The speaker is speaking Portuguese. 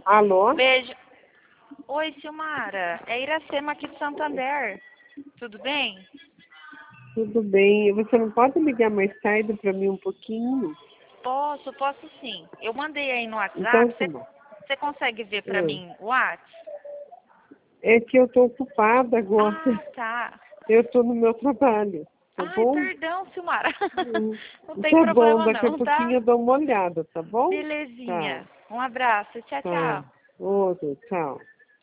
Alô? Beijo. Oi, Silmara. É Iracema aqui de Santander. Tudo bem? Tudo bem. Você não pode ligar mais tarde para mim um pouquinho? Posso sim. Eu mandei aí no Então, WhatsApp. tá bom. Você consegue ver pra Oi. mim o WhatsApp? É que eu estou ocupada agora. Ah, tá. Eu estou no meu trabalho, tá Ai, bom? perdão, Silmara. Não tem Tá bom, problema daqui a não, tá? pouquinho eu dou uma olhada, tá bom? Tá, Belezinha. Um abraço. Tchau, tá. tchau. Outro, tchau.